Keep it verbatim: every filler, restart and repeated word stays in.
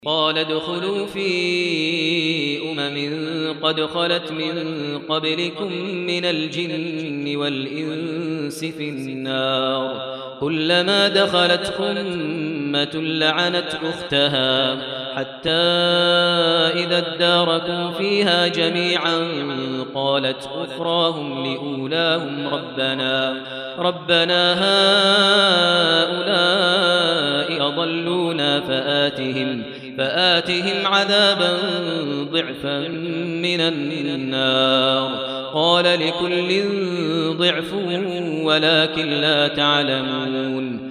قال ادخلوا في أمم قد خلت من قبلكم من الجن والإنس في النار كلما دخلت أمة لعنت أختها حتى إذا اداركوا فيها جميعا قالت أخراهم لأولاهم ربنا ربنا هؤلاء أضلونا فآتهم فآتهم عذابا ضعفا من النار قال لكل ضعف ولكن لا تعلمون